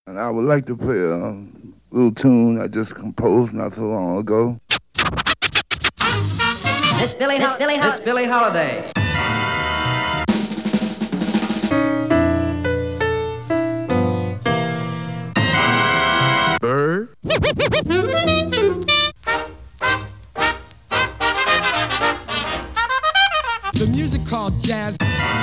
And I would like to play a little tune I just composed not so long ago. Miss Billie Holiday. Bird. The music called jazz.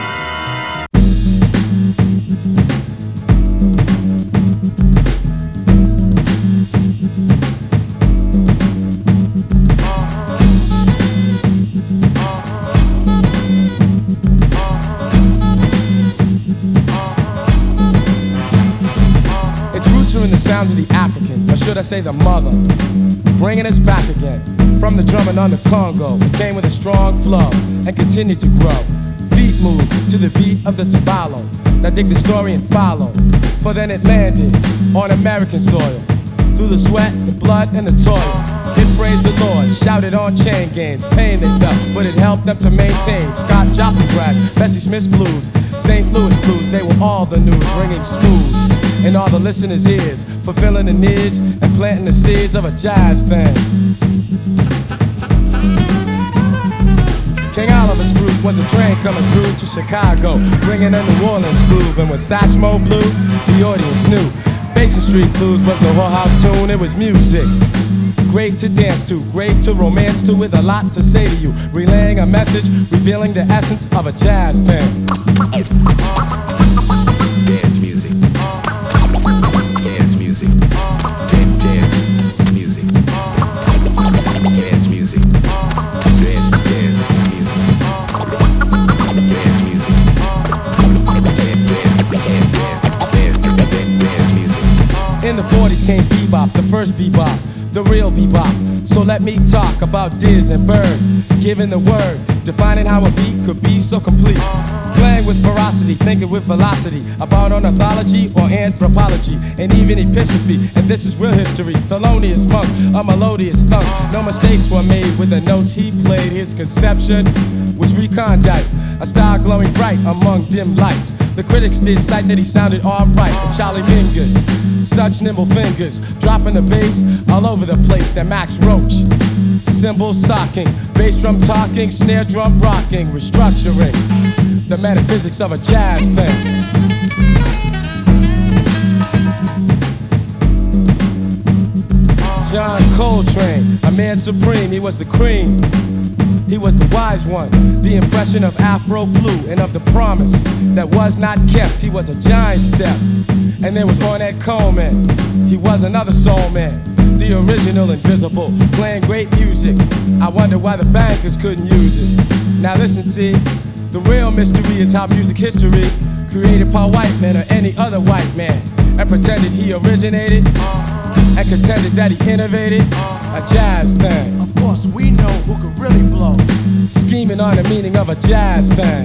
Its roots are in the sounds of the African, or should I say the mother, bringing us back again. From the drumming on the Congo, it came with a strong flow and continued to grow. Feet moved to the beat of the tabalo. Now dig the story and follow. For then it landed on American soil. Through the sweat, the blood, and the toil. It praised the Lord, shouted on chain gangs. Pain they felt, but it helped them to maintain. Scott Joplin grass, Bessie Smith's blues, St. Louis blues, they were all the news, ringing smooth in all the listeners' ears, fulfilling the needs and planting the seeds of a jazz thing. King Oliver's group was a train coming through to Chicago, bringing a New Orleans groove. And when Satchmo blew, the audience knew. Basin Street Blues was the whorehouse tune, it was music. Great to dance to, great to romance to, with a lot to say to you. Relaying a message, revealing the essence of a jazz thing. Dance music. Dance music. Dance music. Dance music. In the 40s came bebop, the first bebop, the real bebop. So let me talk about Diz and Bird, giving the word, defining how a beat could be so complete. Playing with ferocity, thinking with velocity, about ornithology or anthropology, and even epistrophe. And this is real history, Thelonious Monk, a melodious thunk. No mistakes were made with the notes he played. His conception was recondite, a star glowing bright among dim lights. The critics did cite that he sounded alright, but Charlie Mingus, such nimble fingers, dropping the bass all over the place. And Max Roach, cymbals socking, bass drum talking, snare drum rocking, restructuring the metaphysics of a jazz thing. John Coltrane, a man supreme, he was the cream. He was the wise one, the impression of Afro blue and of the promise that was not kept. He was a giant step. And there was Ornette Coleman, he was another soul man, the original Invisible, playing great music. I wonder why the bankers couldn't use it. Now listen, see, the real mystery is how music history created Paul Whiteman or any other white man, and pretended he originated and contended that he innovated a jazz thing. Of course we know who could really blow, scheming on the meaning of a jazz thing.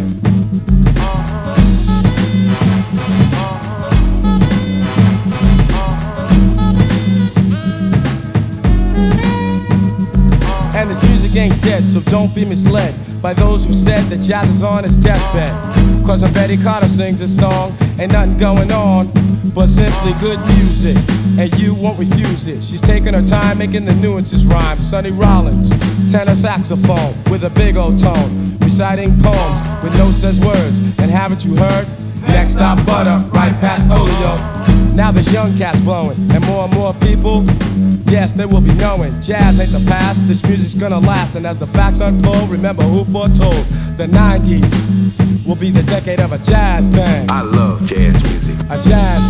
And this music ain't dead, so don't be misled by those who said that jazz is on its deathbed. Cause when Betty Carter sings this song, ain't nothing going on but simply good music, and you won't refuse it. She's taking her time making the nuances rhyme. Sonny Rollins, tenor saxophone with a big old tone, reciting poems with notes as words. And haven't you heard? Next stop Butter, right past Olio. Now there's young cats blowing, and more people, yes, they will be knowing jazz ain't the past, this music's gonna last. And as the facts unfold, remember who foretold the 90s will be the decade of a jazz thing. I love jazz music. A jazz